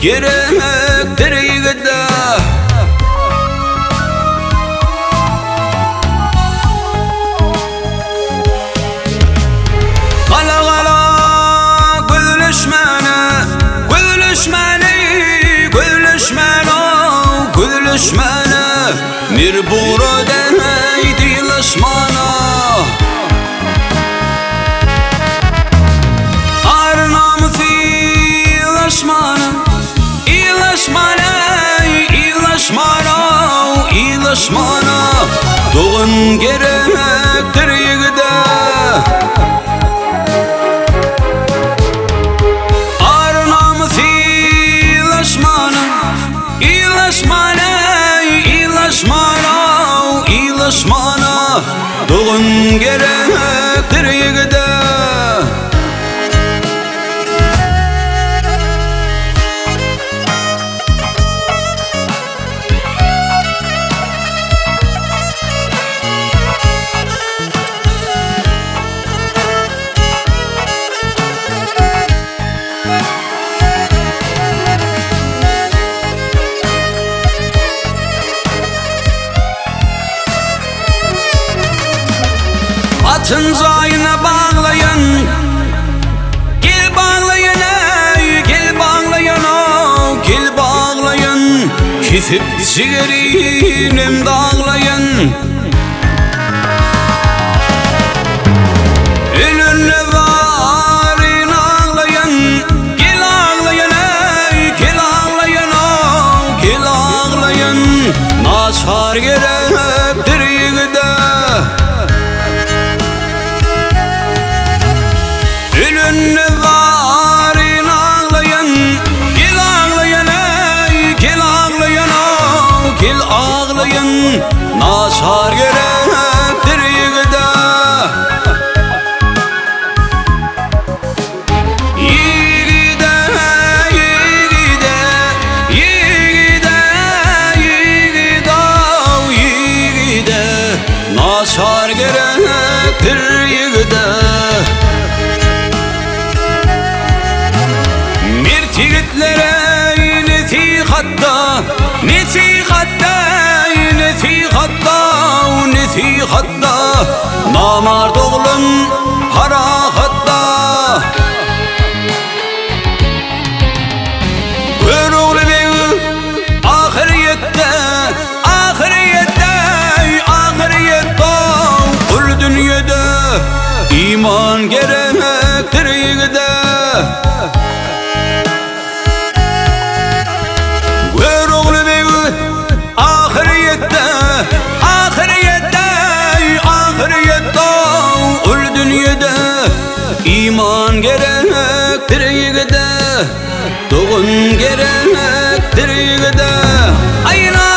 gerektir yigide. Gala gala gülüşmene, gülüşmene, gülüşmene, gülüşmene, bir burada eydileşmana. Arnamızı iyileşmana, iyileşmana, iyileşmana, iyileşmana, doğun gerektir yigide. Arnamızı iyileşmana, iyileşmana, iyileşmana, iyileşmana, doğun gerektir yigide. Atın zayına bağlayın, gel bağlayın ey, gel bağlayın o, gel bağlayın. Kesip sigarinim dağlayın. Ölünle varın ağlayın, gel ağlayın ey, gel ağlayın o, gel ağlayın. Nasar gerektir yigide. Ölünle varın ağlayın, gel ağlayın ey, gel ağlayın o, gel ağlayın. Nasar gerektir yigide. Yigide, yigide, yigide, yigide, yigide, nasar gerektir yigide. Yigitlere nesihatta, nesihatta, nesihatta, nesihatta, namard oğlum harahatta. Gör oğlu beni ahirette, ahirette, ahirette, kul dünyada iman gerektir yigide. Ahirette, ahirette, ahirette, ul dünyada iman gerektir yigide, doğun gerektir yigide. Ayna